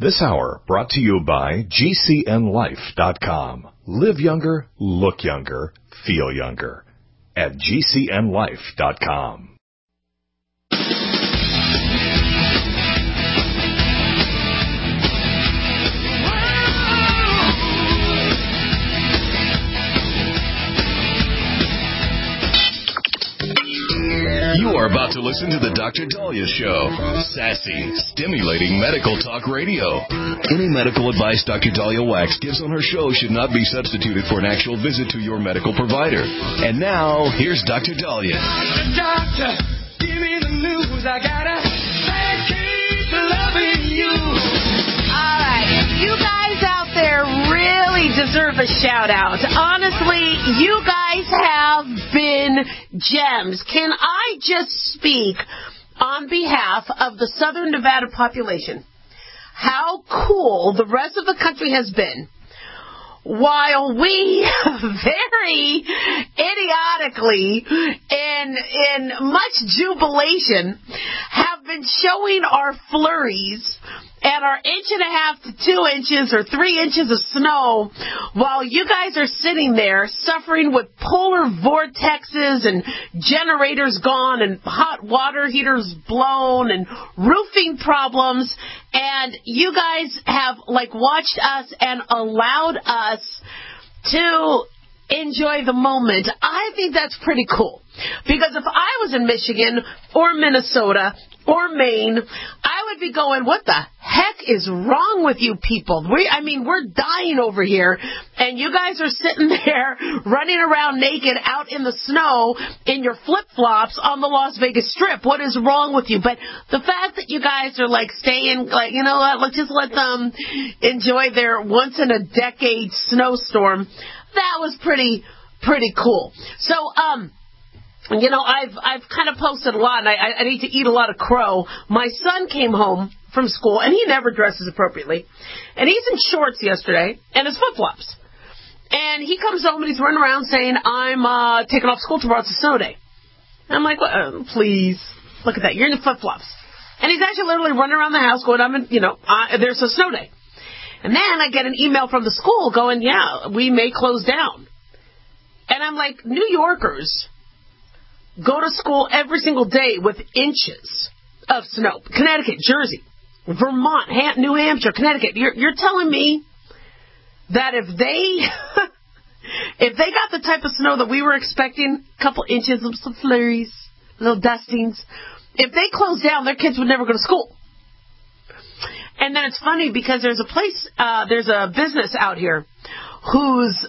This hour brought to you by GCNLife.com. Live younger, look younger, feel younger. At GCNLife.com. You are about to listen to the Dr. Daliah Show. Sassy, stimulating medical talk radio. Any medical advice Dr. Daliah Wax gives on her show should not be substituted for an actual visit to your medical provider. And now, here's Dr. Daliah. Doctor, give me the news. I gotta keep loving you. All right, you guys out there really deserve a shout out. Honestly, you guys have been gems. Can I just speak on behalf of the Southern Nevada population? How cool the rest of the country has been while we very idiotically in much jubilation have been showing our flurries and our 1.5 to 2 inches or 3 inches of snow while you guys are sitting there suffering with polar vortexes and generators gone and hot water heaters blown and roofing problems, and you guys have watched us and allowed us to enjoy the moment. I think that's pretty cool. Because if I was in Michigan or Minnesota or Maine, I would be going, what the heck is wrong with you people? We're dying over here, and you guys are sitting there running around naked out in the snow in your flip-flops on the Las Vegas Strip. What is wrong with you? But the fact that you guys are staying, you know what, let's just let them enjoy their once-in-a-decade snowstorm, that was pretty cool. So, I've kind of posted a lot, and I need to eat a lot of crow. My son came home from school, and he never dresses appropriately. And he's in shorts yesterday and his flip-flops. And he comes home, and he's running around saying, I'm taking off school tomorrow. It's a snow day. And I'm like, well, please, look at that. You're in the flip-flops. And he's actually literally running around the house going, there's a snow day. And then I get an email from the school going, yeah, we may close down. And I'm like, New Yorkers go to school every single day with inches of snow. Connecticut, Jersey, Vermont, New Hampshire, Connecticut. You're telling me that if they got the type of snow that we were expecting, a couple inches of some flurries, little dustings, if they closed down, their kids would never go to school. And then it's funny because there's a business out here whose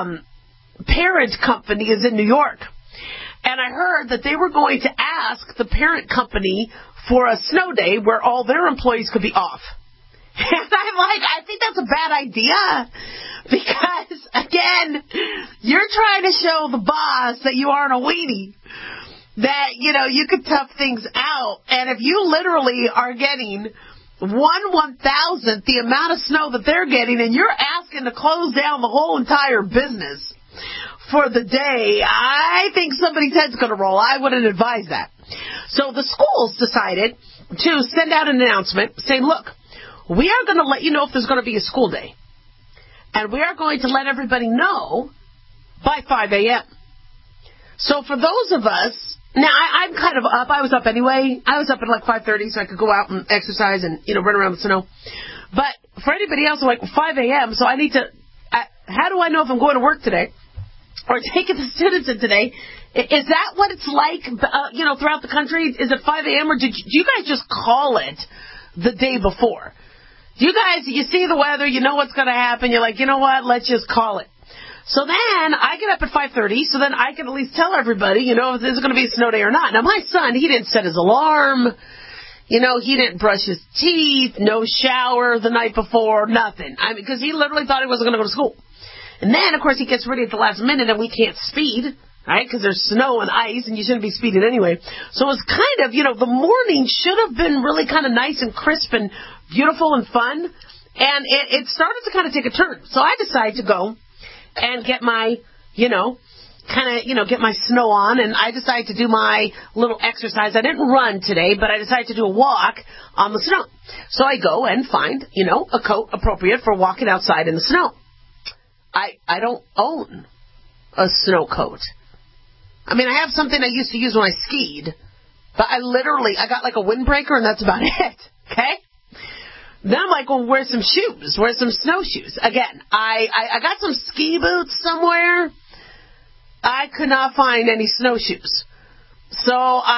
parent company is in New York. And I heard that they were going to ask the parent company for a snow day where all their employees could be off. And I'm like, I think that's a bad idea. Because, again, you're trying to show the boss that you aren't a weenie. That, you could tough things out. And if you literally are getting 1/1000th the amount of snow that they're getting, and you're asking to close down the whole entire business for the day, I think somebody's head's going to roll. I wouldn't advise that. So the schools decided to send out an announcement saying, look, we are going to let you know if there's going to be a school day. And we are going to let everybody know by 5 a.m. So for those of us, now I'm kind of up. I was up anyway. I was up at 5:30 so I could go out and exercise and, run around the snow. But for anybody else, 5 a.m., so I need to, how do I know if I'm going to work today? Or taking the students in today? Is that what it's like, throughout the country? Is it 5 a.m. or do you guys just call it the day before? Do you guys, you see the weather, you know what's going to happen, you're like, you know what, let's just call it. So then I get up at 5:30, so then I can at least tell everybody, if there's going to be a snow day or not. Now my son, he didn't set his alarm, he didn't brush his teeth, no shower the night before, nothing. Because he literally thought he wasn't going to go to school. And then, of course, he gets ready at the last minute, and we can't speed, right? Because there's snow and ice, and you shouldn't be speeding anyway. So it was kind of, the morning should have been really kind of nice and crisp and beautiful and fun. And it started to kind of take a turn. So I decided to go and get my, kind of, get my snow on, and I decided to do my little exercise. I didn't run today, but I decided to do a walk on the snow. So I go and find, a coat appropriate for walking outside in the snow. I don't own a snow coat. I mean, I have something I used to use when I skied, but I got like a windbreaker, and that's about it, okay? Then I'm like, well, where's some shoes? Where's some snowshoes? Again, I got some ski boots somewhere. I could not find any snowshoes. So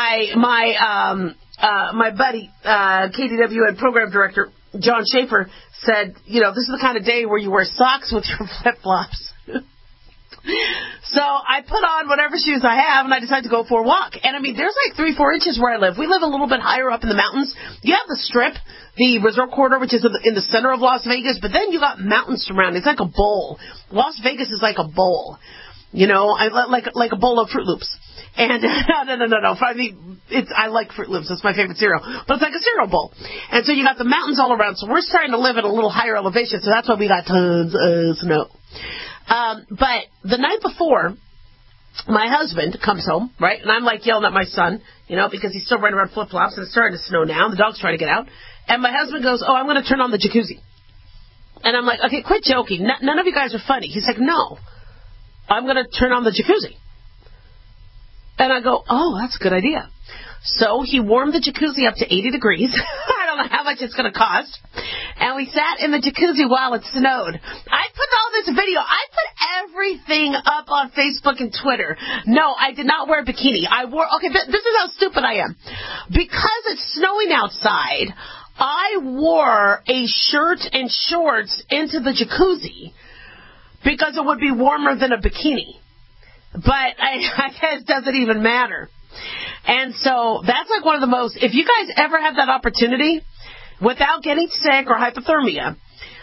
my buddy, KDW and program director, John Schaefer, said, this is the kind of day where you wear socks with your flip-flops. So I put on whatever shoes I have, and I decided to go for a walk. And, there's like 3-4 inches where I live. We live a little bit higher up in the mountains. You have the Strip, the resort corridor, which is in the center of Las Vegas, but then you got mountains surrounding. It's like a bowl. Las Vegas is like a bowl, like a bowl of Fruit Loops. And no. I like Fruit Loops. That's my favorite cereal. But it's like a cereal bowl. And so you got the mountains all around. So we're starting to live at a little higher elevation. So that's why we got tons of snow. But the night before, my husband comes home, right? And I'm like yelling at my son, because he's still running around flip-flops, and it's starting to snow now. The dog's trying to get out. And my husband goes, I'm going to turn on the jacuzzi. And I'm like, okay, quit joking. None of you guys are funny. He's like, no, I'm going to turn on the jacuzzi. And I go, oh, that's a good idea. So he warmed the jacuzzi up to 80 degrees. I don't know how much it's going to cost. And we sat in the jacuzzi while it snowed. I put all this video. I put everything up on Facebook and Twitter. No, I did not wear a bikini. This is how stupid I am. Because it's snowing outside, I wore a shirt and shorts into the jacuzzi because it would be warmer than a bikini. But I guess it doesn't even matter. And so that's like one of the most, if you guys ever have that opportunity without getting sick or hypothermia,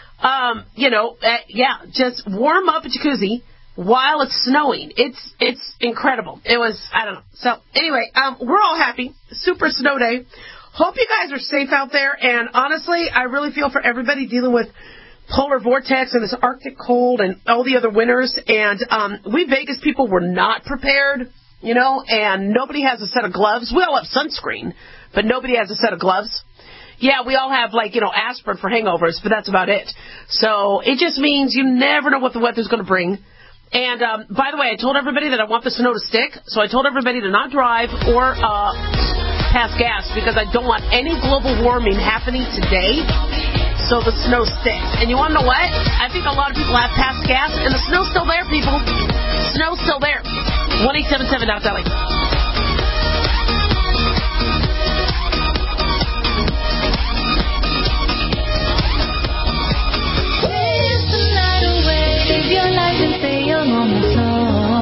just warm up a jacuzzi while it's snowing. It's incredible. It was, I don't know. So anyway, we're all happy. Super snow day. Hope you guys are safe out there. And honestly, I really feel for everybody dealing with polar vortex and this Arctic cold and all the other winters. And we Vegas people were not prepared. And nobody has a set of gloves. We all have sunscreen, but nobody has a set of gloves. Yeah, we all have, aspirin for hangovers, but that's about it. So it just means you never know what the weather's going to bring. And, by the way, I told everybody that I want the snow to stick, so I told everybody to not drive or pass gas because I don't want any global warming happening today. So the snow sticks. And you want to know what? I think a lot of people have passed gas, and the snow's still there, people. Snow's still there. 1-877 Now Telly. Wish the night away, live your life and say you're on the floor.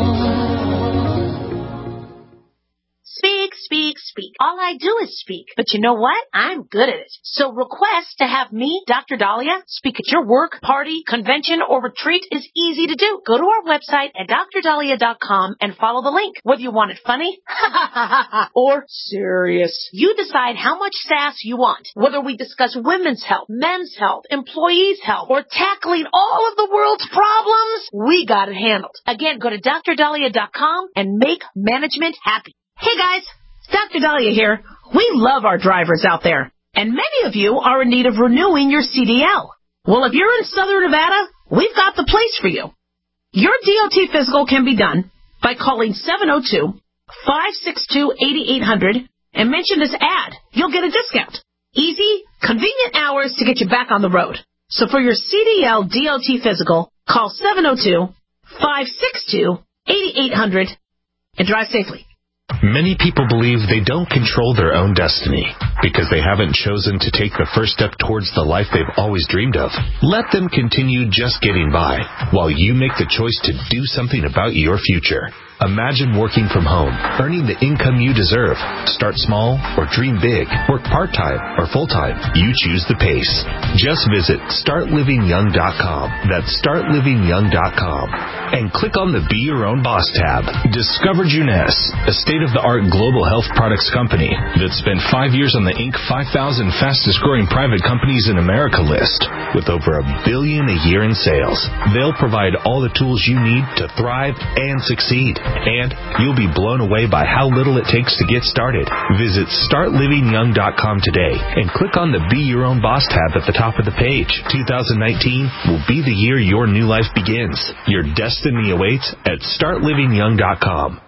Speak. All I do is speak. But you know what? I'm good at it. So request to have me, Dr. Dahlia, speak at your work, party, convention, or retreat is easy to do. Go to our website at drdahlia.com and follow the link. Whether you want it funny or serious, you decide how much sass you want. Whether we discuss women's health, men's health, employees' health, or tackling all of the world's problems, we got it handled. Again, go to drdahlia.com and make management happy. Hey guys, Dr. Dahlia here. We love our drivers out there, and many of you are in need of renewing your CDL. Well, if you're in Southern Nevada, we've got the place for you. Your DOT physical can be done by calling 702-562-8800 and mention this ad. You'll get a discount. Easy, convenient hours to get you back on the road. So for your CDL DOT physical, call 702-562-8800 and drive safely. Many people believe they don't control their own destiny because they haven't chosen to take the first step towards the life they've always dreamed of. Let them continue just getting by while you make the choice to do something about your future. Imagine working from home, earning the income you deserve. Start small or dream big. Work part-time or full-time. You choose the pace. Just visit StartLivingYoung.com. That's StartLivingYoung.com. And click on the Be Your Own Boss tab. Discover Juness, a state-of-the-art global health products company that spent 5 years on the the Inc. 5,000 fastest-growing private companies in America list. With over $1 billion a year in sales, they'll provide all the tools you need to thrive and succeed. And you'll be blown away by how little it takes to get started. Visit StartLivingYoung.com today and click on the Be Your Own Boss tab at the top of the page. 2019 will be the year your new life begins. Your destiny awaits at StartLivingYoung.com.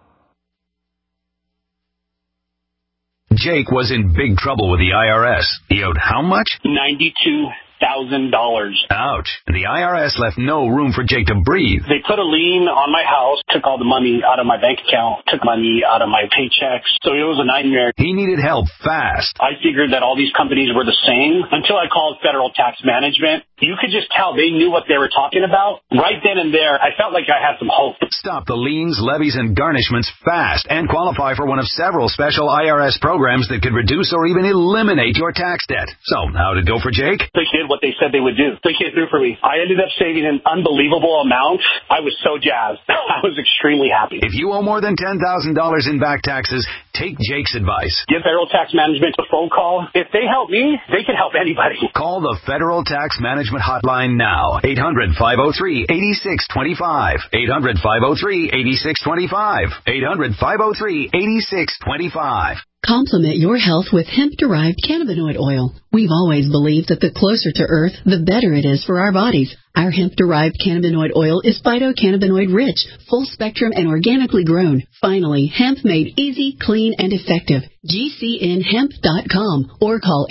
Jake was in big trouble with the IRS. He owed how much? $92,000. Ouch. And the IRS left no room for Jake to breathe. They put a lien on my house, took all the money out of my bank account, took money out of my paychecks. So it was a nightmare. He needed help fast. I figured that all these companies were the same until I called Federal Tax Management. You could just tell they knew what they were talking about. Right then and there, I felt like I had some hope. Stop the liens, levies, and garnishments fast and qualify for one of several special IRS programs that could reduce or even eliminate your tax debt. So, how'd it go for Jake? They did what they said they would do. They came through for me. I ended up saving an unbelievable amount. I was so jazzed. I was extremely happy. If you owe more than $10,000 in back taxes, take Jake's advice. Give Federal Tax Management a phone call. If they help me, they can help anybody. Call the Federal Tax Management hotline now. 800-503-8625. 800-503-8625. 800-503-8625. Complement your health with hemp-derived cannabinoid oil. We've always believed that the closer to Earth, the better it is for our bodies. Our hemp-derived cannabinoid oil is phytocannabinoid-rich, full-spectrum, and organically grown. Finally, hemp made easy, clean, and effective. GCNhemp.com or call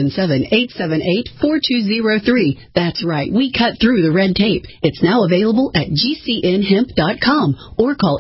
877-878-4203. That's right, we cut through the red tape. It's now available at GCNhemp.com or call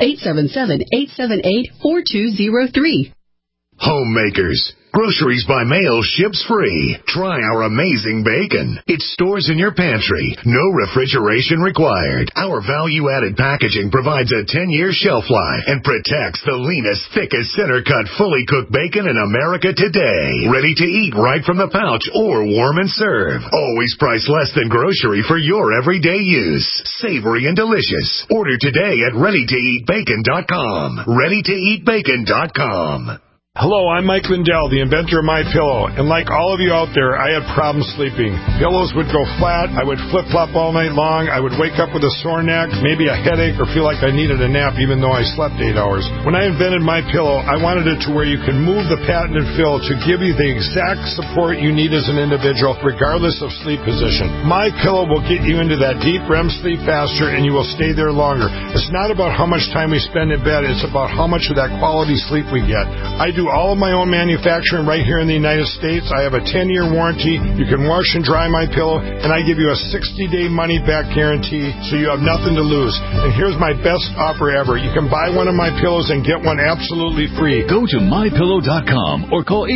877-878-4203. Homemakers. Groceries by mail ships free. Try our amazing bacon. It stores in your pantry. No refrigeration required. Our value-added packaging provides a 10-year shelf life and protects the leanest, thickest, center-cut, fully cooked bacon in America today. Ready to eat right from the pouch or warm and serve. Always priced less than grocery for your everyday use. Savory and delicious. Order today at ReadyToEatBacon.com. ReadyToEatBacon.com. Hello, I'm Mike Lindell, the inventor of MyPillow, and like all of you out there, I had problems sleeping. Pillows would go flat, I would flip-flop all night long, I would wake up with a sore neck, maybe a headache, or feel like I needed a nap even though I slept 8 hours. When I invented MyPillow, I wanted it to where you can move the patented fill to give you the exact support you need as an individual, regardless of sleep position. MyPillow will get you into that deep REM sleep faster, and you will stay there longer. It's not about how much time we spend in bed, it's about how much of that quality sleep we get. I do all of my own manufacturing right here in the United States. I have a 10-year warranty. You can wash and dry my pillow, and I give you a 60-day money-back guarantee, so you have nothing to lose. And here's my best offer ever. You can buy one of my pillows and get one absolutely free. Go to MyPillow.com or call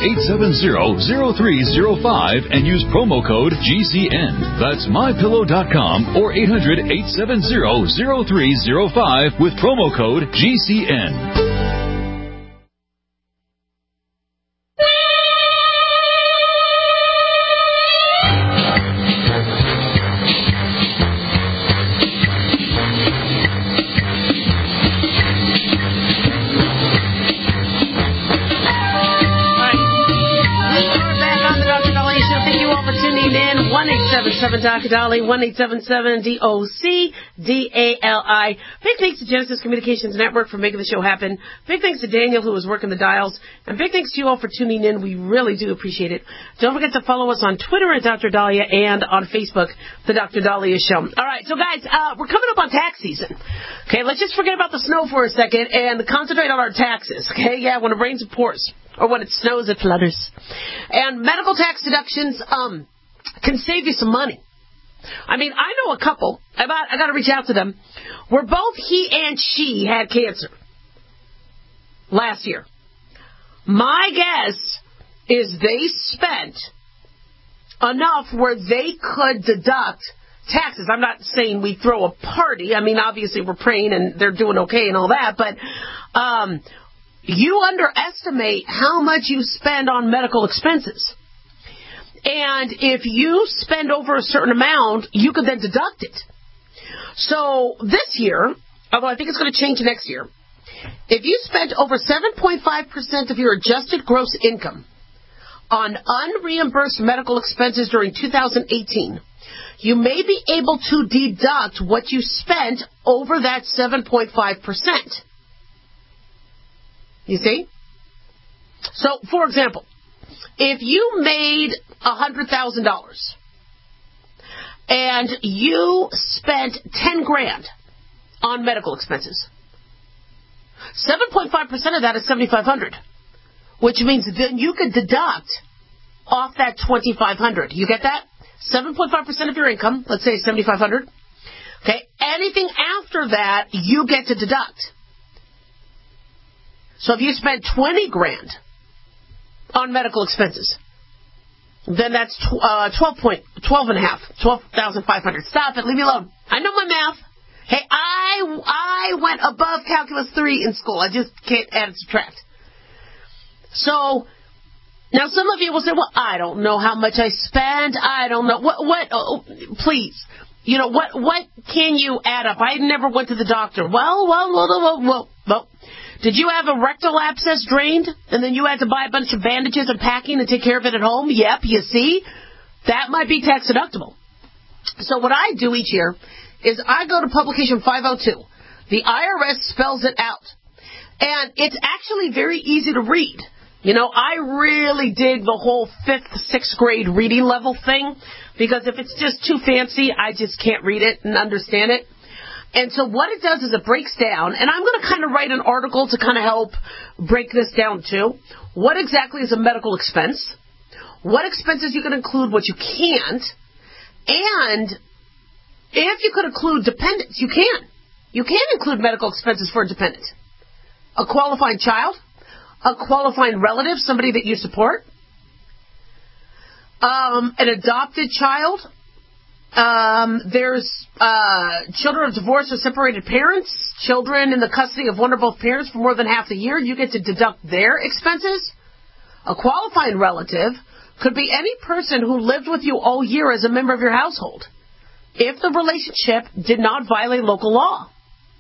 800-870-0305 and use promo code GCN. That's MyPillow.com or 800-870-0305 with promo code GCN. Dr. Dolly, 1-877-DOC-DALI. Big thanks to Genesis Communications Network for making the show happen. Big thanks to Daniel, who was working the dials. And big thanks to you all for tuning in. We really do appreciate it. Don't forget to follow us on Twitter at Dr. Dahlia and on Facebook, The Dr. Dahlia Show. All right, so guys, we're coming up on tax season. Okay, let's just forget about the snow for a second and concentrate on our taxes. Okay, yeah, when it rains, it pours. Or when it snows, it flutters. And medical tax deductions, can save you some money. I mean, I know a couple. I got to reach out to them. Where both he and she had cancer last year. My guess is they spent enough where they could deduct taxes. I'm not saying we throw a party. I mean, obviously we're praying and they're doing okay and all that. But you underestimate how much you spend on medical expenses. And if you spend over a certain amount, you could then deduct it. So this year, although I think it's going to change next year, if you spent over 7.5% of your adjusted gross income on unreimbursed medical expenses during 2018, you may be able to deduct what you spent over that 7.5%. You see? So, for example, if you made $100,000 and you spent $10,000 on medical expenses, 7.5% of that is $7,500, which means then you could deduct off that $2,500. You get that? 7.5% of your income, let's say $7,500. Okay, anything after that, you get to deduct. So if you spent $20,000 on medical expenses, then that's 12,500. Stop it, leave me alone. I know my math. Hey, I went above Calculus 3 in school. I just can't add and subtract. So, now some of you will say, well, I don't know how much I spend. I don't know. Please. You know, what can you add up? I never went to the doctor. Well. Did you have a rectal abscess drained, and then you had to buy a bunch of bandages and packing and take care of it at home? Yep, you see? That might be tax deductible. So what I do each year is I go to publication 502. The IRS spells it out. And it's actually very easy to read. You know, I really dig the whole 5th, 6th grade reading level thing, because if it's just too fancy, I just can't read it and understand it. And so what it does is it breaks down, and I'm going to kind of write an article to kind of help break this down too. What exactly is a medical expense? What expenses you can include, what you can't, and if you could include dependents, you can. You can include medical expenses for a dependent. A qualifying child, a qualifying relative, somebody that you support, an adopted child. There's children of divorced or separated parents, children in the custody of one or both parents for more than half the year. You get to deduct their expenses. A qualifying relative could be any person who lived with you all year as a member of your household, if the relationship did not violate local law.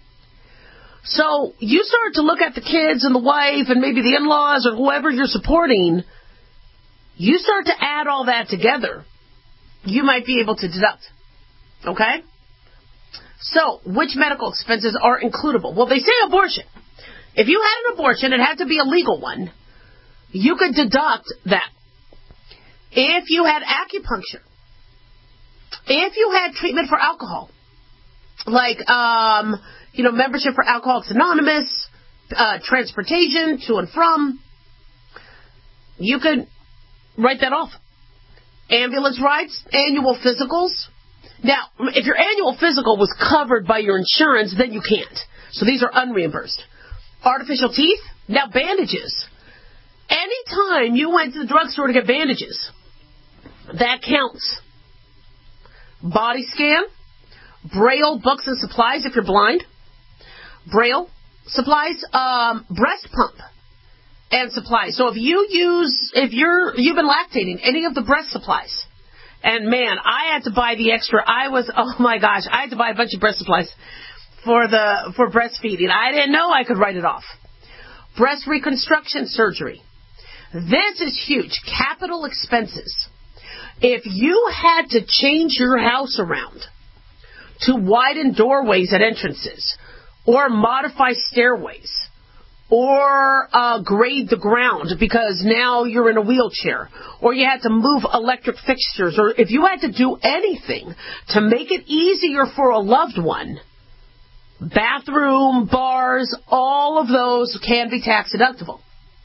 So you start to look at the kids and the wife and maybe the in-laws or whoever you're supporting. You start to add all that together. You might be able to deduct. Okay? So, which medical expenses are includable? Well, they say abortion. If you had an abortion, it had to be a legal one. You could deduct that. If you had acupuncture, if you had treatment for alcohol, like, membership for Alcoholics Anonymous, transportation to and from, you could write that off. Ambulance rides, annual physicals. Now, if your annual physical was covered by your insurance, then you can't. So these are unreimbursed. Artificial teeth, now bandages. Anytime you went to the drugstore to get bandages, that counts. Body scan, Braille books and supplies if you're blind. Braille supplies, breast pump and supplies. So if you've been lactating, any of the breast supplies, and man, I had to buy the extra. I had to buy a bunch of breast supplies for breastfeeding. I didn't know I could write it off. Breast reconstruction surgery. This is huge. Capital expenses. If you had to change your house around to widen doorways at entrances, or modify stairways, or grade the ground because now you're in a wheelchair, or you had to move electric fixtures, or if you had to do anything to make it easier for a loved one, bathroom, bars, all of those can be tax deductible.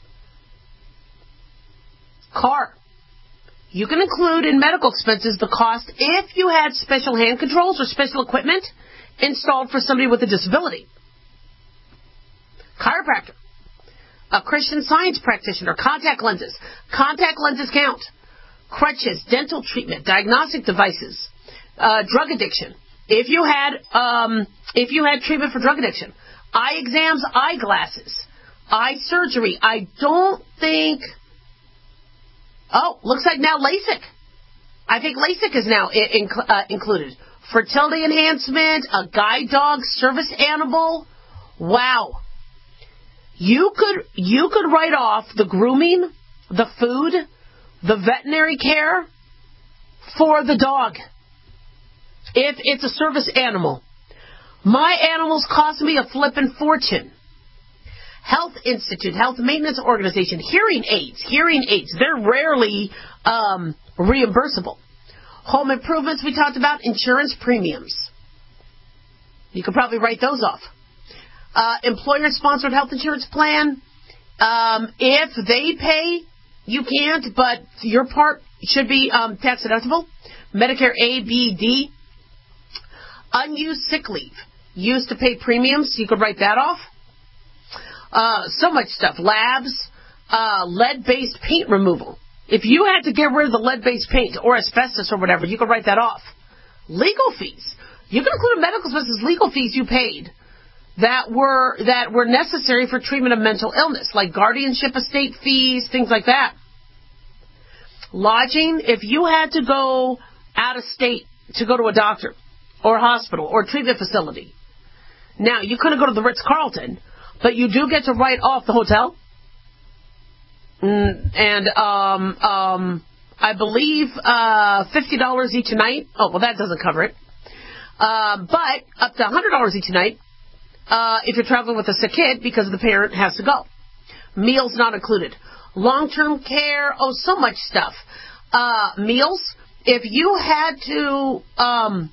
Car. You can include in medical expenses the cost if you had special hand controls or special equipment installed for somebody with a disability. Chiropractor. A Christian Science practitioner. Contact lenses. Contact lenses count. Crutches. Dental treatment. Diagnostic devices. Drug addiction. If you had treatment for drug addiction. Eye exams. Eyeglasses. Eye surgery. I don't think... Oh, looks like now LASIK. I think LASIK is now included. Fertility enhancement, a guide dog, service animal. Wow. You could write off the grooming, the food, the veterinary care for the dog, if it's a service animal. My animals cost me a flippin' fortune. Health Institute, Health Maintenance Organization, hearing aids, they're rarely reimbursable. Home improvements we talked about, insurance premiums. You could probably write those off. Employer-sponsored health insurance plan, if they pay, you can't, but your part should be tax deductible. Medicare A, B, D. Unused sick leave, used to pay premiums, you could write that off. So much stuff. Labs, lead-based paint removal. If you had to get rid of the lead-based paint or asbestos or whatever, you could write that off. Legal fees. You can include medical expenses, legal fees you paid that were necessary for treatment of mental illness, like guardianship estate fees, things like that. Lodging, if you had to go out of state to go to a doctor or a hospital or a treatment facility. Now, you couldn't go to the Ritz-Carlton, but you do get to write off the hotel. And I believe $50 each night. Oh, well, that doesn't cover it. But up to $100 each night if you're traveling with a sick kid because the parent has to go. Meals not included. Long-term care, so much stuff. Meals, if you had to,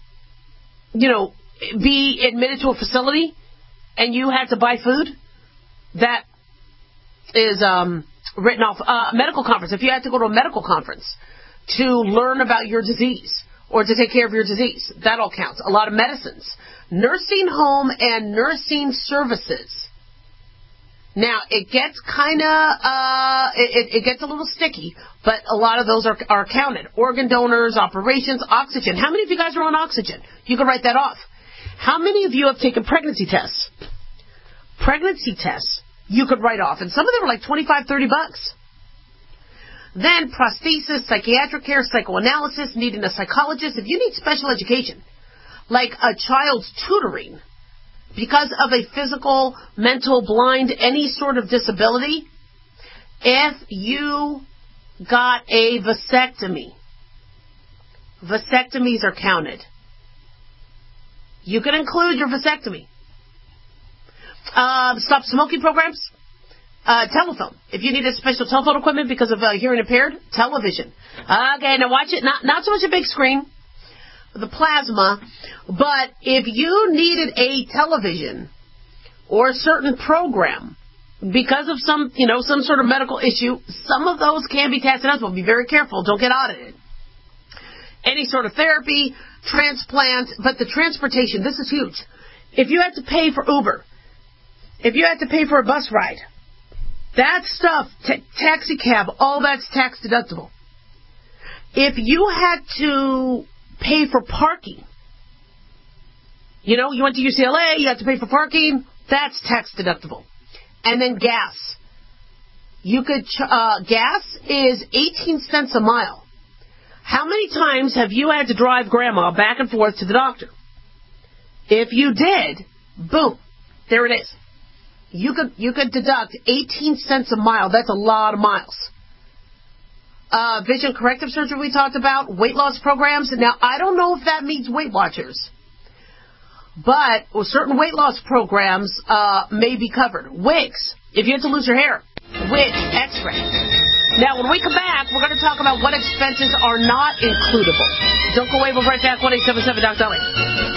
be admitted to a facility and you had to buy food, that is written off. Medical conference, if you had to go to a medical conference to learn about your disease or to take care of your disease, that all counts. A lot of medicines. Nursing home and nursing services. Now, it gets it gets a little sticky, but a lot of those are counted. Organ donors, operations, oxygen. How many of you guys are on oxygen? You can write that off. How many of you have taken pregnancy tests? Pregnancy tests, you could write off. And some of them are like $25, $30. Then prosthesis, psychiatric care, psychoanalysis, needing a psychologist. If you need special education, like a child's tutoring, because of a physical, mental, blind, any sort of disability, if you got a vasectomy, vasectomies are counted. You can include your vasectomy. Stop smoking programs. Telephone. If you needed special telephone equipment because of hearing impaired, television. Okay, now watch it. Not so much a big screen, the plasma, but if you needed a television or a certain program because of some sort of medical issue, some of those can be tax deductible. Be very careful. Don't get audited. Any sort of therapy, transplant, but the transportation, this is huge. If you had to pay for Uber, if you had to pay for a bus ride, that stuff, taxi cab, all that's tax deductible. If you had to pay for parking, you went to UCLA, you had to pay for parking, that's tax deductible. And then gas. Gas is 18 cents a mile. How many times have you had to drive grandma back and forth to the doctor? If you did, boom, there it is. You could deduct 18 cents a mile. That's a lot of miles. Vision corrective surgery we talked about, weight loss programs. Now, I don't know if that means Weight Watchers, but certain weight loss programs may be covered. Wigs, if you had to lose your hair, wig, X-ray. Now, when we come back, we're going to talk about what expenses are not includable. Don't go away. We'll be right back. 1-877-DOC-DOLLY.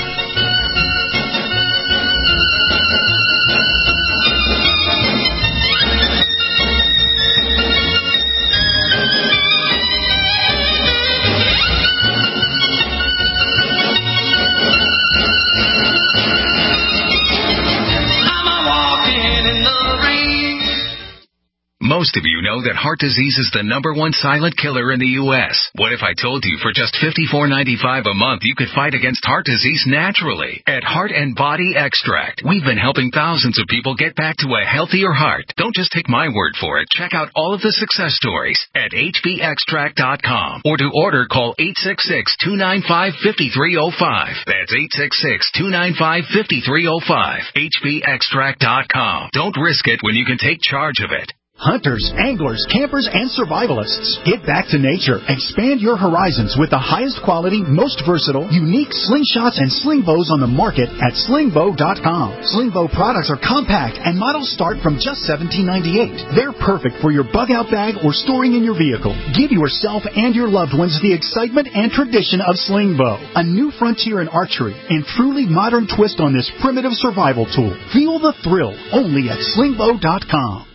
Most of you know that heart disease is the #1 silent killer in the U.S. What if I told you for just $54.95 a month you could fight against heart disease naturally? At Heart and Body Extract, we've been helping thousands of people get back to a healthier heart. Don't just take my word for it. Check out all of the success stories at hbextract.com. Or to order, call 866-295-5305. That's 866-295-5305. hbextract.com. Don't risk it when you can take charge of it. Hunters, anglers, campers, and survivalists. Get back to nature. Expand your horizons with the highest quality, most versatile, unique slingshots and sling bows on the market at slingbow.com. Slingbow products are compact and models start from just $17.98. They're perfect for your bug-out bag or storing in your vehicle. Give yourself and your loved ones the excitement and tradition of Slingbow, a new frontier in archery and truly modern twist on this primitive survival tool. Feel the thrill only at slingbow.com.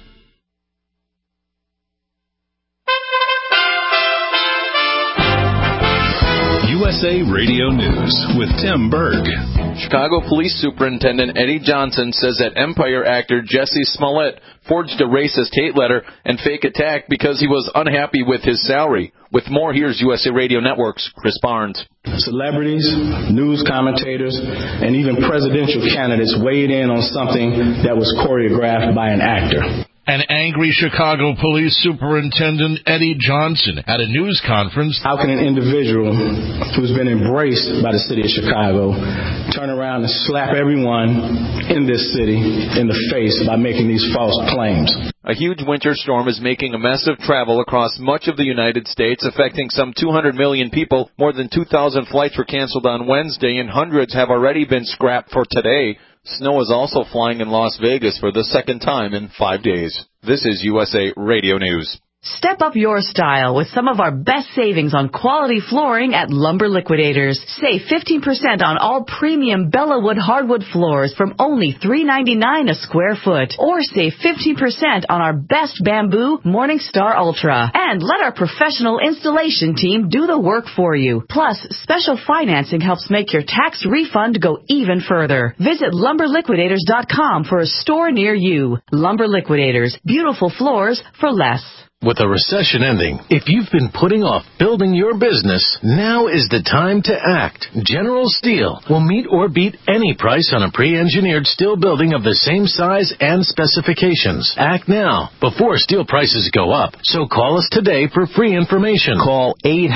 USA Radio News with Tim Berg. Chicago Police Superintendent Eddie Johnson says that Empire actor Jesse Smollett forged a racist hate letter and fake attack because he was unhappy with his salary. With more, here's USA Radio Network's Chris Barnes. Celebrities, news commentators, and even presidential candidates weighed in on something that was choreographed by an actor. An angry Chicago Police Superintendent Eddie Johnson at a news conference. How can an individual who's been embraced by the city of Chicago turn around and slap everyone in this city in the face by making these false claims? A huge winter storm is making a mess of travel across much of the United States, affecting some 200 million people. More than 2,000 flights were canceled on Wednesday, and hundreds have already been scrapped for today. Snow is also flying in Las Vegas for the second time in 5 days. This is USA Radio News. Step up your style with some of our best savings on quality flooring at Lumber Liquidators. Save 15% on all premium Bellawood hardwood floors from only $3.99 a square foot. Or save 15% on our best bamboo Morningstar Ultra. And let our professional installation team do the work for you. Plus, special financing helps make your tax refund go even further. Visit LumberLiquidators.com for a store near you. Lumber Liquidators. Beautiful floors for less. With a recession ending, if you've been putting off building your business, now is the time to act. General Steel will meet or beat any price on a pre-engineered steel building of the same size and specifications. Act now, before steel prices go up. So call us today for free information. Call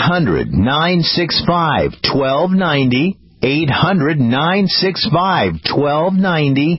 800-965-1290. 800-965-1290.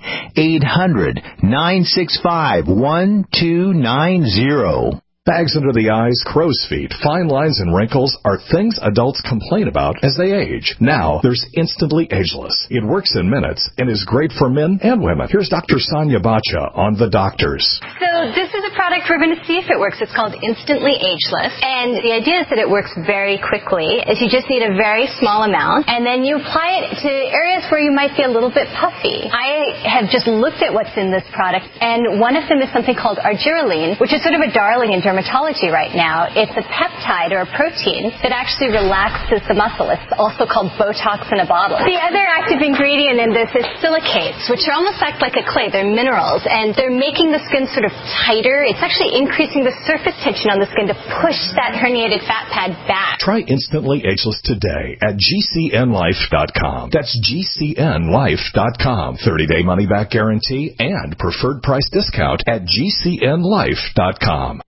800-965-1290. Bags under the eyes, crow's feet, fine lines, and wrinkles are things adults complain about as they age. Now, there's Instantly Ageless. It works in minutes and is great for men and women. Here's Dr. Sonia Bacha on The Doctors. So this is a product we're going to see if it works. It's called Instantly Ageless. And the idea is that it works very quickly. Is you just need a very small amount, and then you apply it to areas where you might be a little bit puffy. I have just looked at what's in this product, and one of them is something called argireline, which is sort of a darling in dermatology right now. It's a peptide or a protein that actually relaxes the muscle. It's also called Botox in a bottle. The other active ingredient in this is silicates, which are almost act like a clay. They're minerals, and they're making the skin sort of tighter. It's actually increasing the surface tension on the skin to push that herniated fat pad back. Try Instantly Ageless today at GCNlife.com. That's GCNlife.com. 30-day money-back guarantee and preferred price discount at GCNlife.com.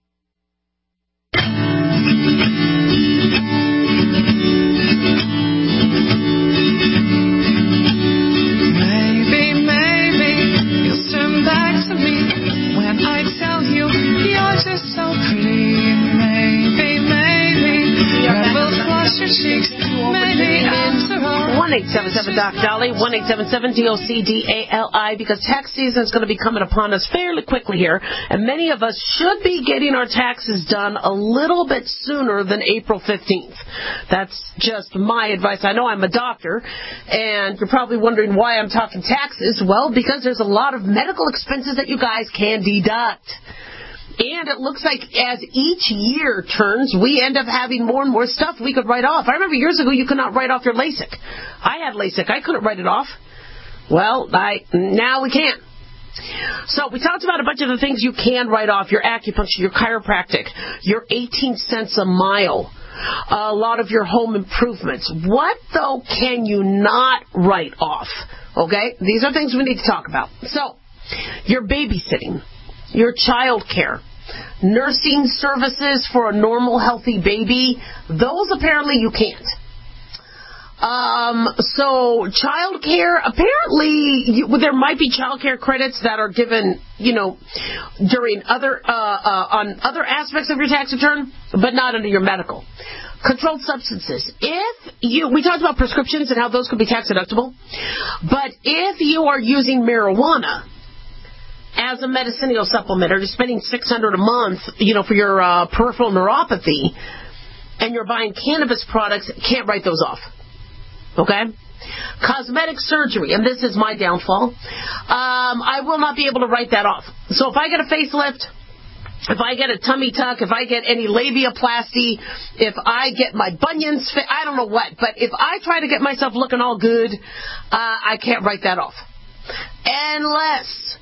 Maybe you'll turn back to me when I tell you you're just so pretty. Maybe rebels flush your cheeks. Maybe after all. 1-877-DOC-DOLLY, 1-877-DOC-DALI, because tax season is going to be coming upon us fairly quickly here, and many of us should be getting our taxes done a little bit sooner than April 15th. That's just my advice. I know I'm a doctor, and you're probably wondering why I'm talking taxes. Well, because there's a lot of medical expenses that you guys can deduct. And it looks like as each year turns, we end up having more and more stuff we could write off. I remember years ago you could not write off your LASIK. I had LASIK. I couldn't write it off. Well, now we can. So we talked about a bunch of the things you can write off: your acupuncture, your chiropractic, your 18 cents a mile, a lot of your home improvements. What, though, can you not write off? Okay? These are things we need to talk about. So, your babysitting, your child care, nursing services for a normal, healthy baby, those apparently you can't. So child care, apparently there might be child care credits that are given, during on other aspects of your tax return, but not under your medical. Controlled substances. We talked about prescriptions and how those could be tax deductible, but if you are using marijuana as a medicinal supplement, or you're spending $600 a month, for your peripheral neuropathy, and you're buying cannabis products, can't write those off. Okay? Cosmetic surgery, and this is my downfall. I will not be able to write that off. So if I get a facelift, if I get a tummy tuck, if I get any labiaplasty, if I get my bunions fit, I don't know what, but if I try to get myself looking all good, I can't write that off. Unless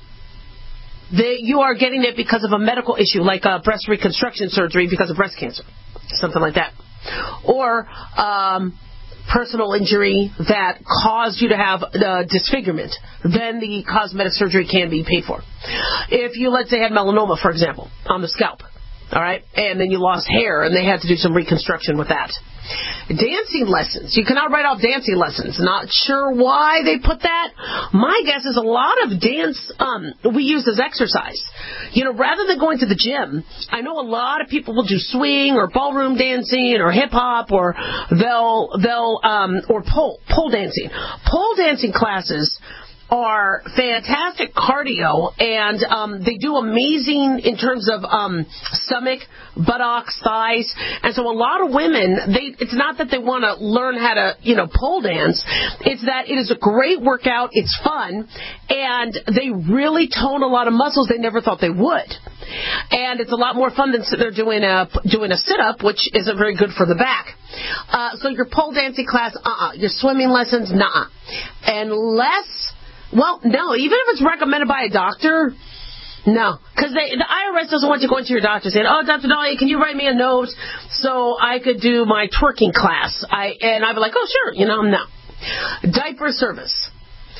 you are getting it because of a medical issue, like breast reconstruction surgery because of breast cancer, something like that. Or personal injury that caused you to have disfigurement, then the cosmetic surgery can be paid for. If you, let's say, had melanoma, for example, on the scalp, all right, and then you lost hair and they had to do some reconstruction with that. Dancing lessons. You cannot write off dancing lessons. Not sure why they put that. My guess is a lot of dance we use as exercise. Rather than going to the gym, I know a lot of people will do swing or ballroom dancing or hip hop, or they'll or pole dancing. Pole dancing classes are fantastic cardio, and they do amazing in terms of stomach, buttocks, thighs. And so a lot of women, it's not that they want to learn how to, pole dance. It's that it is a great workout, it's fun, and they really tone a lot of muscles they never thought they would. And it's a lot more fun than sitting there doing a sit-up, which isn't very good for the back. So your pole dancing class, your swimming lessons, unless... Well, no, even if it's recommended by a doctor, no. Because the IRS doesn't want you going to your doctor saying, oh, Dr. Dahlia, can you write me a note so I could do my twerking class? And I'd be like, oh, sure, no. Diaper service.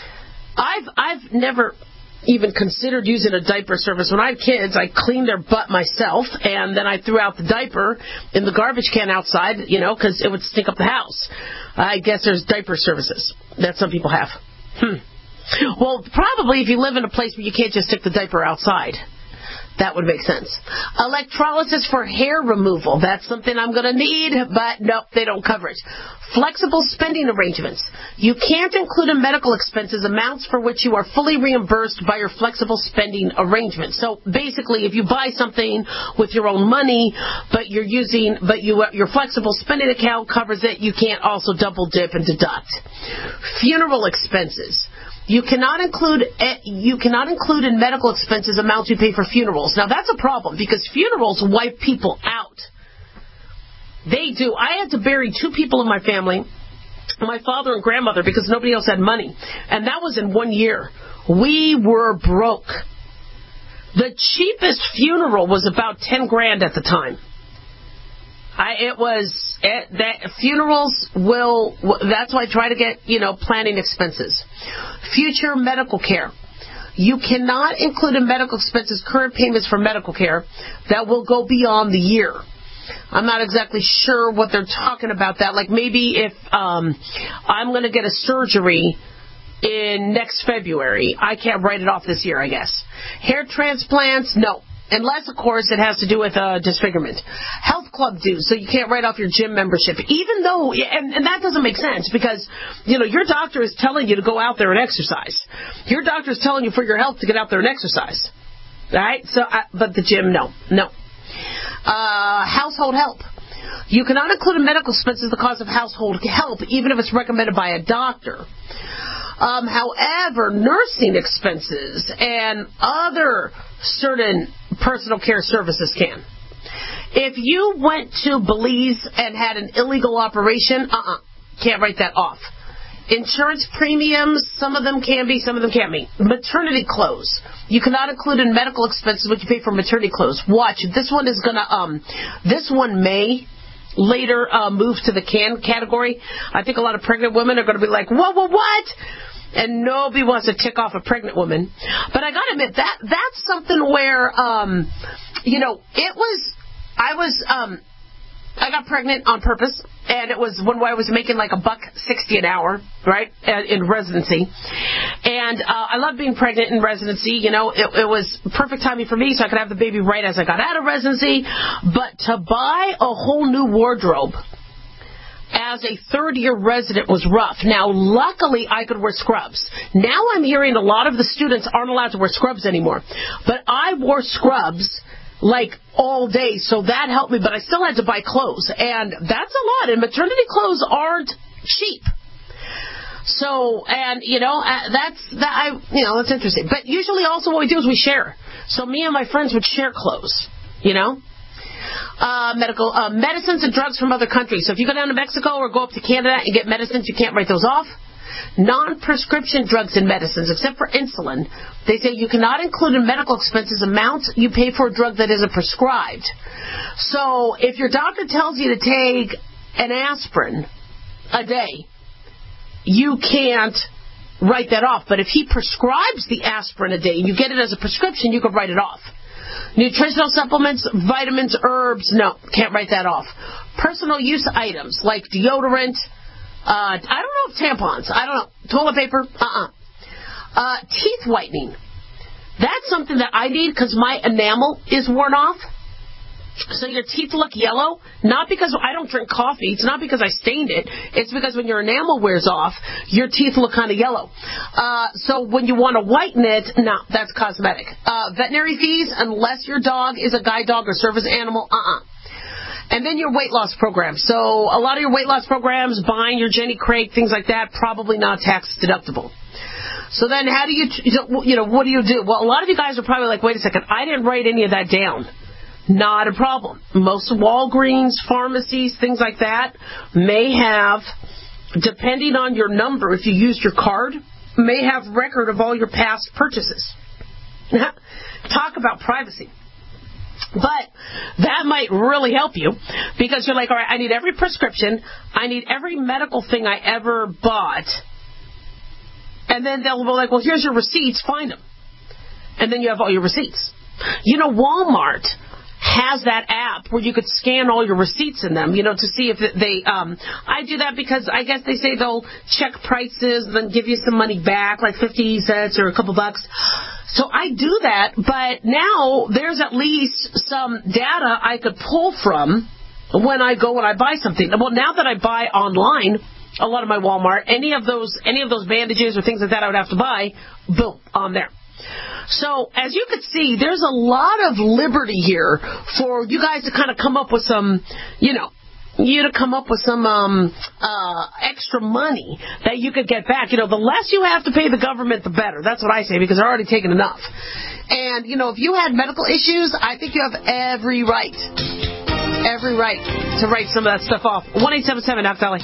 I've never even considered using a diaper service. When I had kids, I cleaned their butt myself, and then I threw out the diaper in the garbage can outside, because it would stink up the house. I guess there's diaper services that some people have. Well, probably if you live in a place where you can't just stick the diaper outside. That would make sense. Electrolysis for hair removal. That's something I'm going to need, but nope, they don't cover it. Flexible spending arrangements. You can't include in medical expenses amounts for which you are fully reimbursed by your flexible spending arrangement. So basically, if you buy something with your own money, but your flexible spending account covers it, you can't also double dip and deduct. Funeral expenses. You cannot include in medical expenses amounts you pay for funerals. Now that's a problem because funerals wipe people out. They do. I had to bury 2 people in my family, my father and grandmother, because nobody else had money. And that was in 1 year. We were broke. The cheapest funeral was about $10,000 at the time. Funerals will, that's why I try to get, planning expenses. Future medical care. You cannot include in medical expenses current payments for medical care that will go beyond the year. I'm not exactly sure what they're talking about that. Like maybe if I'm going to get a surgery in next February, I can't write it off this year, I guess. Hair transplants, no. Unless, of course, it has to do with disfigurement. Health club dues, so you can't write off your gym membership. Even though, and that doesn't make sense because, your doctor is telling you to go out there and exercise. Your doctor is telling you for your health to get out there and exercise. Right? So, but the gym, no. Household help. You cannot include in medical expenses the cost of household help, even if it's recommended by a doctor. However, nursing expenses and other certain personal care services can. If you went to Belize and had an illegal operation, can't write that off. Insurance premiums, some of them can be, some of them can't be. Maternity clothes. You cannot include in medical expenses what you pay for maternity clothes. Watch, this one may later move to the can category. I think a lot of pregnant women are going to be like, whoa, what? And nobody wants to tick off a pregnant woman. But I got to admit, that's something where, I got pregnant on purpose, And it was when I was making like $1.60 an hour, right, in residency. And I loved being pregnant in residency. You know, it was perfect timing for me so I could have the baby right as I got out of residency. But to buy a whole new wardrobe as a third-year resident was rough. Now, luckily, I could wear scrubs. Now I'm hearing a lot of the students aren't allowed to wear scrubs anymore. But I wore scrubs like all day, so that helped me, but I still had to buy clothes, and that's a lot, and maternity clothes aren't cheap. So, and, that's interesting. But usually also what we do is we share. So me and my friends would share clothes, medicines and drugs from other countries. So if you go down to Mexico or go up to Canada and get medicines, you can't write those off. Non-prescription drugs and medicines, except for insulin, they say you cannot include in medical expenses amounts you pay for a drug that isn't prescribed. So if your doctor tells you to take an aspirin a day, you can't write that off. But if he prescribes the aspirin a day and you get it as a prescription, you can write it off. Nutritional supplements, vitamins, herbs, no, can't write that off. Personal use items like deodorant, I don't know if tampons, I don't know, toilet paper, teeth whitening. That's something that I need because my enamel is worn off. So your teeth look yellow, not because I don't drink coffee. It's not because I stained it. It's because when your enamel wears off, your teeth look kind of yellow. So when you want to whiten it, no, that's cosmetic. Veterinary fees, unless your dog is a guide dog or service animal, And then your weight loss program. So a lot of your weight loss programs, buying your Jenny Craig, things like that, probably not tax deductible. So then how do what do you do? Well, a lot of you guys are probably like, wait a second, I didn't write any of that down. Not a problem. Most Walgreens, pharmacies, things like that may have, depending on your number, if you used your card, may have record of all your past purchases. Talk about privacy. But that might really help you because you're like, all right, I need every prescription. I need every medical thing I ever bought. And then they'll be like, well, here's your receipts. Find them. And then you have all your receipts. Walmart has that app where you could scan all your receipts in them, to see if they, I do that because I guess they say they'll check prices and then give you some money back, like 50 cents or a couple bucks. So I do that, but now there's at least some data I could pull from when I go and I buy something. Well, now that I buy online, a lot of my Walmart, any of those bandages or things like that I would have to buy, boom, on there. So, as you can see, there's a lot of liberty here for you guys to kind of come up with some, extra money that you could get back. The less you have to pay the government, the better. That's what I say, because they're already taking enough. And, if you had medical issues, I think you have every right to write some of that stuff off. 1-877-DOC-DOLLY.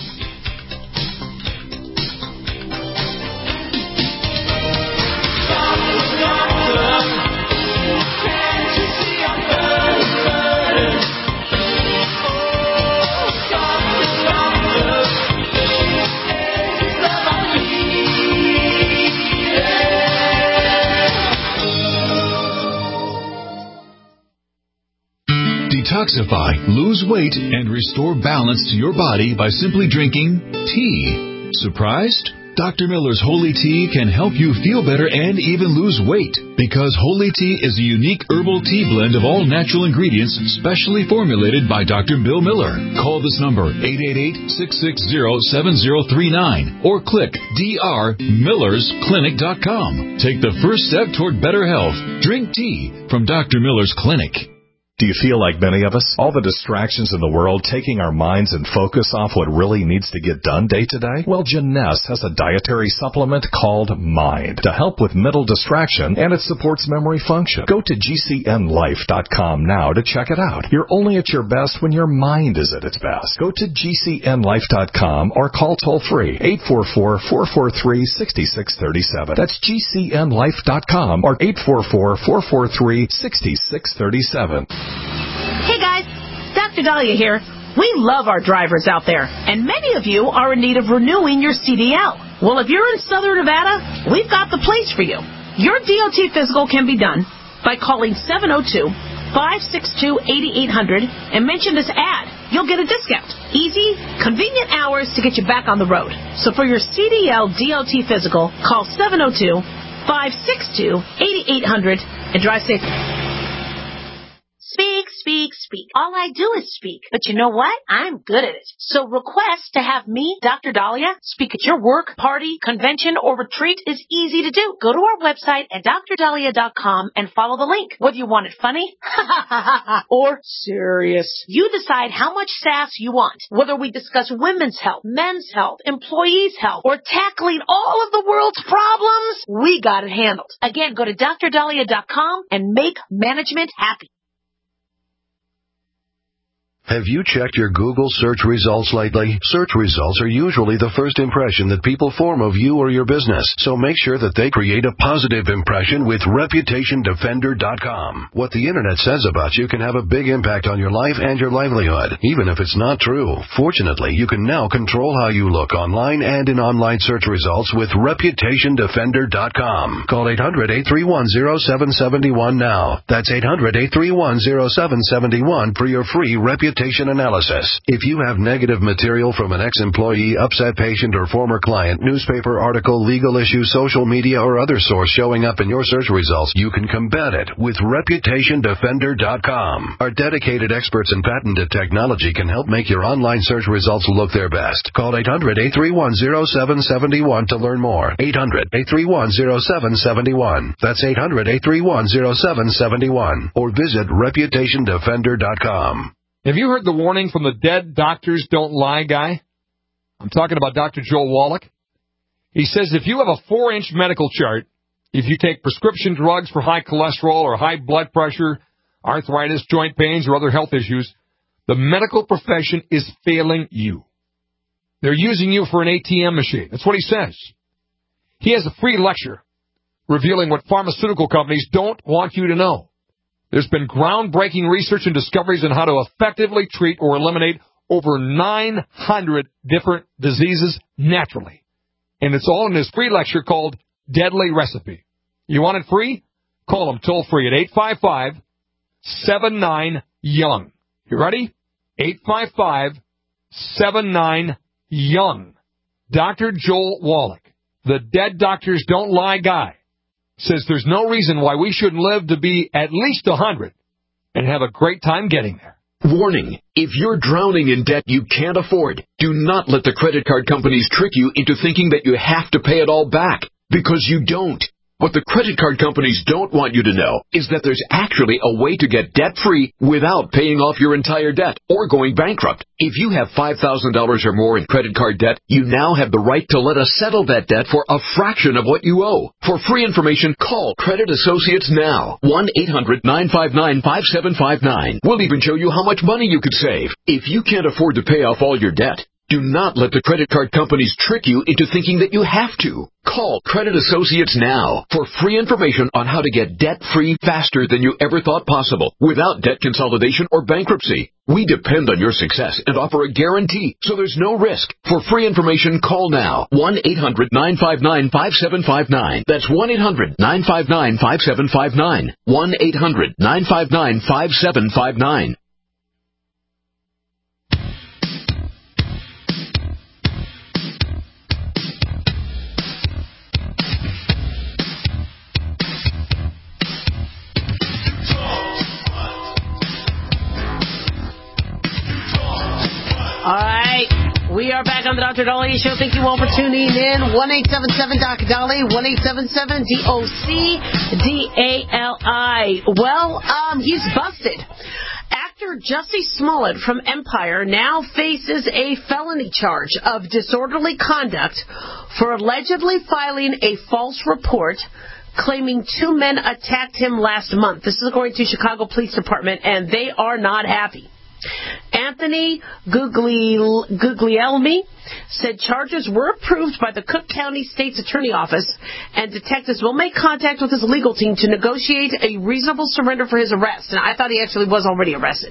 Detoxify, lose weight, and restore balance to your body by simply drinking tea. Surprised? Dr. Miller's Holy Tea can help you feel better and even lose weight because Holy Tea is a unique herbal tea blend of all natural ingredients specially formulated by Dr. Bill Miller. Call this number, 888-660-7039, or click drmillersclinic.com. Take the first step toward better health. Drink tea from Dr. Miller's Clinic. Do you feel like many of us? All the distractions in the world taking our minds and focus off what really needs to get done day to day? Well, Jeunesse has a dietary supplement called Mind to help with mental distraction, and it supports memory function. Go to GCNlife.com now to check it out. You're only at your best when your mind is at its best. Go to GCNlife.com or call toll-free 844-443-6637. That's GCNlife.com or 844-443-6637. Hey guys, Dr. Dahlia here. We love our drivers out there, and many of you are in need of renewing your CDL. Well, if you're in Southern Nevada, we've got the place for you. Your DOT physical can be done by calling 702-562-8800 and mention this ad. you'll get a discount. Easy, convenient hours to get you back on the road. So for your CDL DOT physical, call 702-562-8800 and drive safe. Speak, speak, speak. All I do is speak. But you know what? I'm good at it. So request to have me, Dr. Dahlia, speak at your work, party, convention, or retreat is easy to do. Go to our website at drdahlia.com and follow the link. Whether you want it funny or serious, you decide how much sass you want. Whether we discuss women's health, men's health, employees' health, or tackling all of the world's problems, we got it handled. Again, go to drdahlia.com and make management happy. Have you checked your Google search results lately? Search results are usually the first impression that people form of you or your business, so make sure that they create a positive impression with ReputationDefender.com. What the internet says about you can have a big impact on your life and your livelihood, even if it's not true. Fortunately, you can now control how you look online and in online search results with ReputationDefender.com. Call 800-831-0771 now. That's 800-831-0771 for your free reputation analysis. If you have negative material from an ex-employee, upset patient, or former client, newspaper article, legal issue, social media, or other source showing up in your search results, you can combat it with ReputationDefender.com. Our dedicated experts in patented technology can help make your online search results look their best. Call 800-831-0771 to learn more. 800-831-0771. That's 800-831-0771. Or visit ReputationDefender.com. Have you heard the warning from the dead doctors don't lie guy? I'm talking about Dr. Joel Wallach. He says if you have a 4-inch medical chart, if you take prescription drugs for high cholesterol or high blood pressure, arthritis, joint pains, or other health issues, the medical profession is failing you. They're using you for an ATM machine. That's what he says. He has a free lecture revealing what pharmaceutical companies don't want you to know. There's been groundbreaking research and discoveries on how to effectively treat or eliminate over 900 different diseases naturally. And it's all in this free lecture called Deadly Recipe. You want it free? Call him toll free at 855-79-YOUNG. You ready? 855-79-YOUNG. Dr. Joel Wallach, the dead doctors don't lie guy, says there's no reason why we shouldn't live to be at least 100 and have a great time getting there. Warning, if you're drowning in debt you can't afford, do not let the credit card companies trick you into thinking that you have to pay it all back, because you don't. What the credit card companies don't want you to know is that there's actually a way to get debt-free without paying off your entire debt or going bankrupt. If you have $5,000 or more in credit card debt, you now have the right to let us settle that debt for a fraction of what you owe. For free information, call Credit Associates now. 1-800-959-5759. We'll even show you how much money you could save. If you can't afford to pay off all your debt, do not let the credit card companies trick you into thinking that you have to. Call Credit Associates now for free information on how to get debt-free faster than you ever thought possible, without debt consolidation or bankruptcy. We depend on your success and offer a guarantee, so there's no risk. For free information, call now. 1-800-959-5759. That's 1-800-959-5759. 1-800-959-5759. All right, we are back on the Dr. Dahlia Show. Thank you all for tuning in. 1-877-Dr. Dahlia, 1-877-DOCDALI. Well, he's busted. Actor Jussie Smollett from Empire now faces a felony charge of disorderly conduct for allegedly filing a false report claiming 2 men attacked him last month. This is according to Chicago Police Department, and they are not happy. Anthony Guglielmi said charges were approved by the Cook County State's Attorney Office, and detectives will make contact with his legal team to negotiate a reasonable surrender for his arrest. And I thought he actually was already arrested.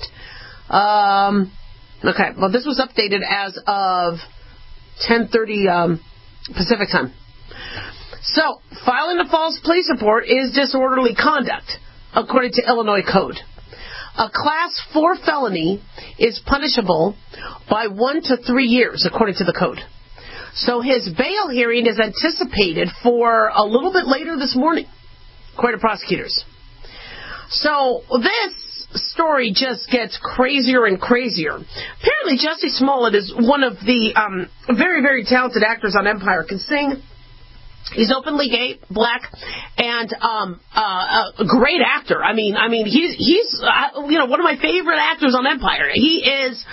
Okay, well, this was updated as of 10:30 Pacific time. So, filing a false police report is disorderly conduct, according to Illinois Code. A Class 4 felony is punishable by 1 to 3 years, according to the code. So his bail hearing is anticipated for a little bit later this morning, according to prosecutors. So this story just gets crazier and crazier. Apparently, Jussie Smollett is one of the very, very talented actors on Empire. Can sing. He's openly gay, black, and a great actor. I mean, he's one of my favorite actors on Empire. He's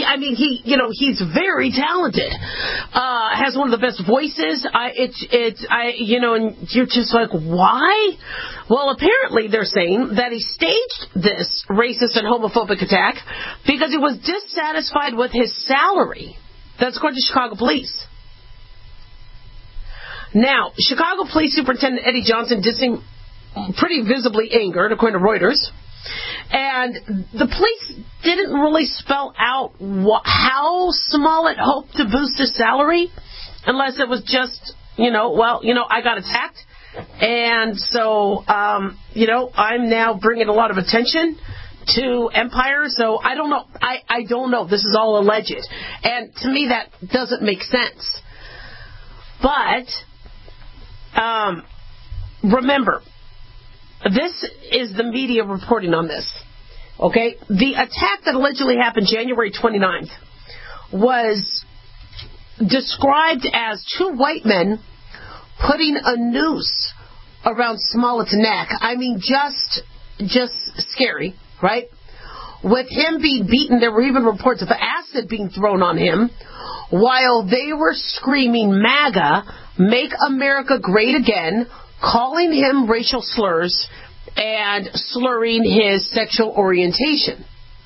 very talented. Has one of the best voices. And you're just like, why? Well, apparently they're saying that he staged this racist and homophobic attack because he was dissatisfied with his salary. That's according to Chicago police. Now, Chicago Police Superintendent Eddie Johnson did seem pretty visibly angered, according to Reuters. And the police didn't really spell out how Smollett hoped to boost his salary, unless it was just, I got attacked. And so, I'm now bringing a lot of attention to Empire. So I don't know. I don't know. This is all alleged. And to me, that doesn't make sense. But remember, this is the media reporting on this. Okay? The attack that allegedly happened January 29th was described as 2 white men putting a noose around Smollett's neck. I mean, just scary, right? With him being beaten, there were even reports of acid being thrown on him while they were screaming MAGA, Make America Great Again, calling him racial slurs and slurring his sexual orientation.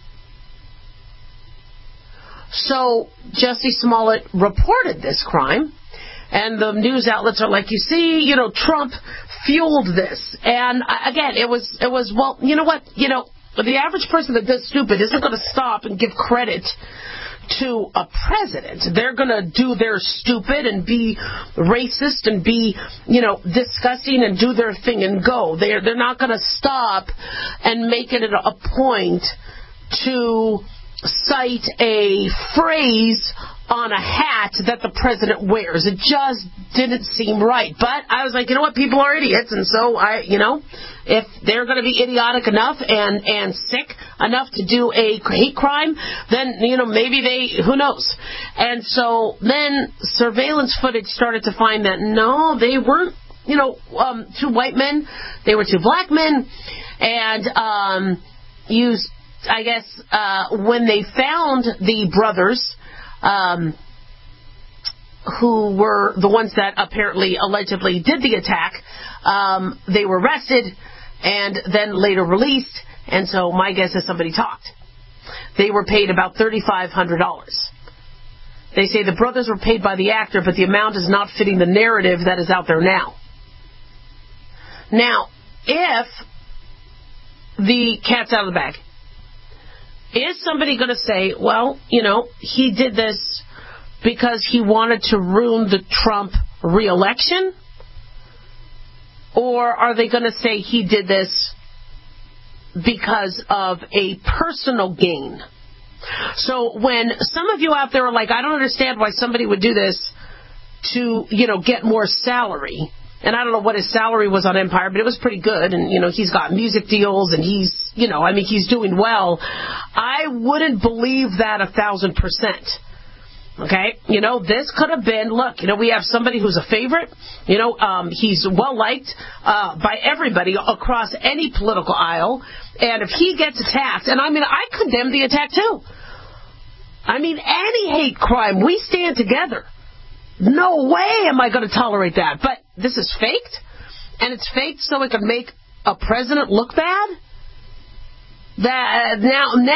So Jussie Smollett reported this crime, and the news outlets are like, you see, Trump fueled this. And again, it was well, you know what? The average person that does stupid isn't going to stop and give credit to a president. They're going to do their stupid and be racist and be, disgusting and do their thing and go. They're not going to stop and make it a point to cite a phrase on a hat that the president wears. It just didn't seem right. But I was like, you know what? People are idiots. And so if they're going to be idiotic enough and sick enough to do a hate crime, then, maybe who knows? And so then surveillance footage started to find that, no, they weren't, 2 white men. They were 2 black men. And I guess when they found the brothers, who were the ones that apparently allegedly did the attack, they were arrested and then later released. And so my guess is somebody talked. They were paid about $3,500. They say the brothers were paid by the actor, but the amount is not fitting the narrative that is out there now. Now, if the cat's out of the bag, is somebody going to say, well, he did this because he wanted to ruin the Trump re-election? Or are they going to say he did this because of a personal gain? So when some of you out there are like, I don't understand why somebody would do this to, get more salary. And I don't know what his salary was on Empire, but it was pretty good. And, he's got music deals and he's doing well. I wouldn't believe that 1,000%. Okay? This could have been, look, we have somebody who's a favorite. He's well liked by everybody across any political aisle. And if he gets attacked, and I condemn the attack too. Any hate crime, we stand together. No way am I going to tolerate that. But this is faked, and it's faked so it can make a president look bad. That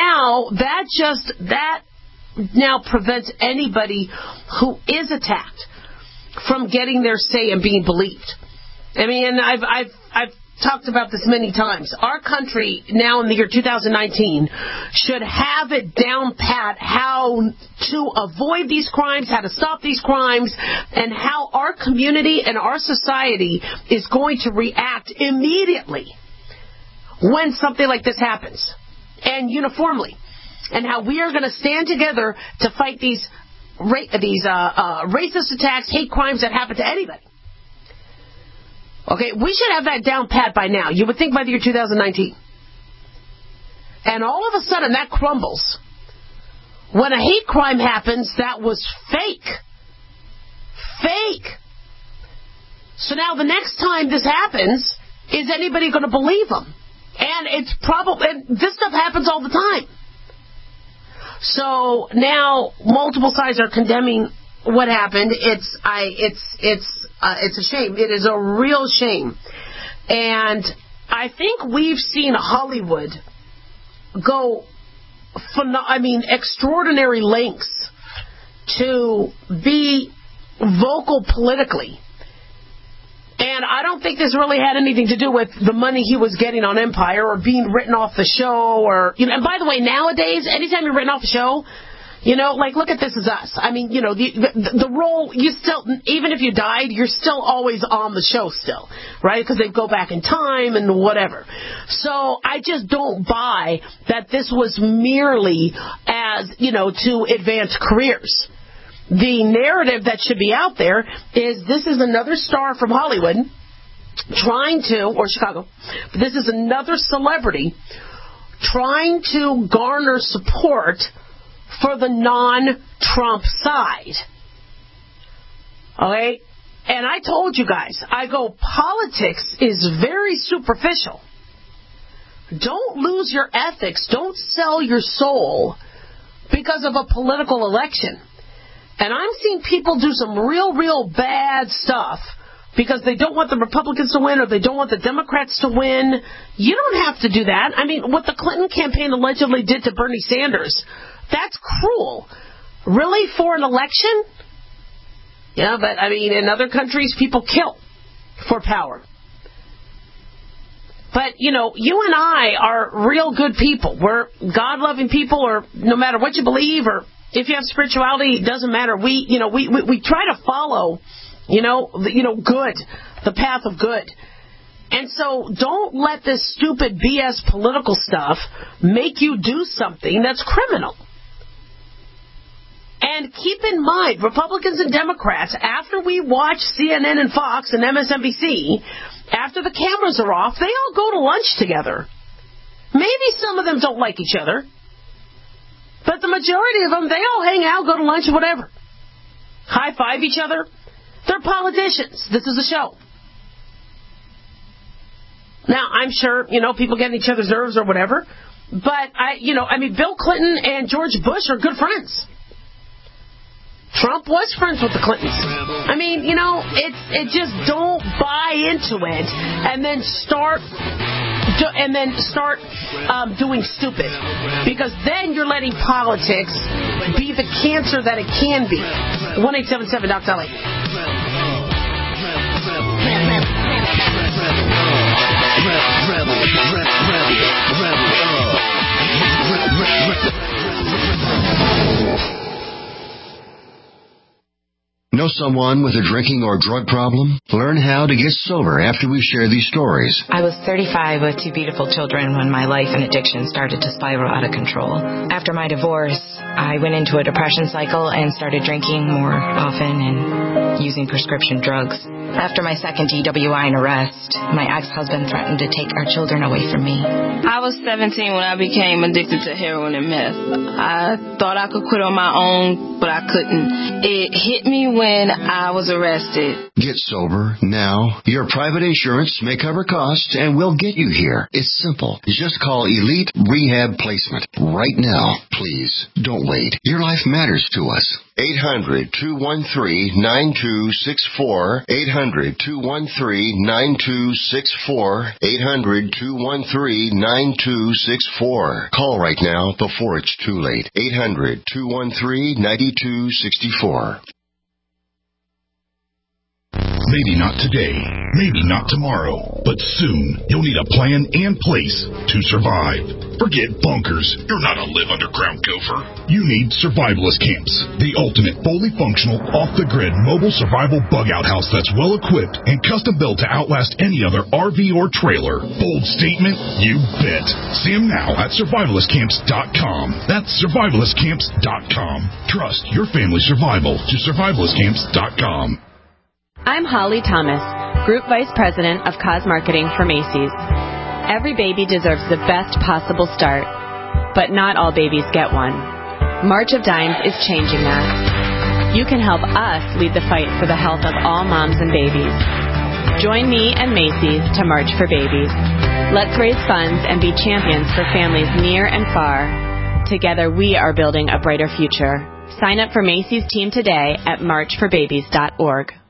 now prevents anybody who is attacked from getting their say and being believed. I've talked about this many times. Our country now in the year 2019 should have it down pat how to avoid these crimes, how to stop these crimes, and how our community and our society is going to react immediately when something like this happens. and uniformly, and how we are going to stand together to fight these racist attacks, hate crimes that happen to anybody. Okay, we should have that down pat by now. You would think by the year 2019. And all of a sudden that crumbles. When a hate crime happens, that was fake. Fake. So now the next time this happens, is anybody going to believe them? And it's probably, and this stuff happens all the time. So now multiple sides are condemning what happened. It's a shame. It is a real shame. And I think we've seen Hollywood go extraordinary lengths to be vocal politically. And I don't think this really had anything to do with the money he was getting on Empire or being written off the show or, and by the way, nowadays, anytime you're written off the show, look at This Is Us. I mean, the role, you still, even if you died, you're still always on the show still, right? Because they go back in time and whatever. So I just don't buy that this was merely as, to advance careers. The narrative that should be out there is this is another star from Hollywood or Chicago, but this is another celebrity trying to garner support for the non-Trump side. Okay? And I told you guys, politics is very superficial. Don't lose your ethics. Don't sell your soul because of a political election. And I'm seeing people do some real bad stuff because they don't want the Republicans to win or they don't want the Democrats to win. You don't have to do that. I mean, what the Clinton campaign allegedly did to Bernie Sanders, that's cruel. Really, for an election? Yeah, but, in other countries, people kill for power. But, you and I are real good people. We're God-loving people, or no matter what you believe, or if you have spirituality, it doesn't matter. We try to follow, good, the path of good. And so don't let this stupid BS political stuff make you do something that's criminal. And keep in mind, Republicans and Democrats, after we watch CNN and Fox and MSNBC, after the cameras are off, they all go to lunch together. Maybe some of them don't like each other, but the majority of them, they all hang out, go to lunch, whatever. High-five each other. They're politicians. This is a show. Now, I'm sure, people get on each other's nerves or whatever, but Bill Clinton and George Bush are good friends. Trump was friends with the Clintons. It just don't buy into it and then start doing stupid, because then you're letting politics be the cancer that it can be. 1-877-DOC-LA. Know someone with a drinking or drug problem? Learn how to get sober after we share these stories. I was 35 with two beautiful children when my life and addiction started to spiral out of control. After my divorce, I went into a depression cycle and started drinking more often and using prescription drugs. After my second DWI and arrest, my ex-husband threatened to take our children away from me. I was 17 when I became addicted to heroin and meth. I thought I could quit on my own, but I couldn't. It hit me when I was arrested. Get sober now. Your private insurance may cover costs and we'll get you here. It's simple. Just call Elite Rehab Placement right now. Please, don't wait. Your life matters to us. 800-213-9264. 800-213-9264. 800-213-9264. Call right now before it's too late. 800-213-9264. Maybe not today, maybe not tomorrow, but soon you'll need a plan and place to survive. Forget bunkers. You're not a live underground gopher. You need Survivalist Camps, the ultimate fully functional, off-the-grid mobile survival bug-out house that's well-equipped and custom-built to outlast any other RV or trailer. Bold statement? You bet. See them now at survivalistcamps.com. That's survivalistcamps.com. Trust your family's survival to survivalistcamps.com. I'm Holly Thomas, Group Vice President of Cause Marketing for Macy's. Every baby deserves the best possible start, but not all babies get one. March of Dimes is changing that. You can help us lead the fight for the health of all moms and babies. Join me and Macy's to March for Babies. Let's raise funds and be champions for families near and far. Together we are building a brighter future. Sign up for Macy's team today at marchforbabies.org.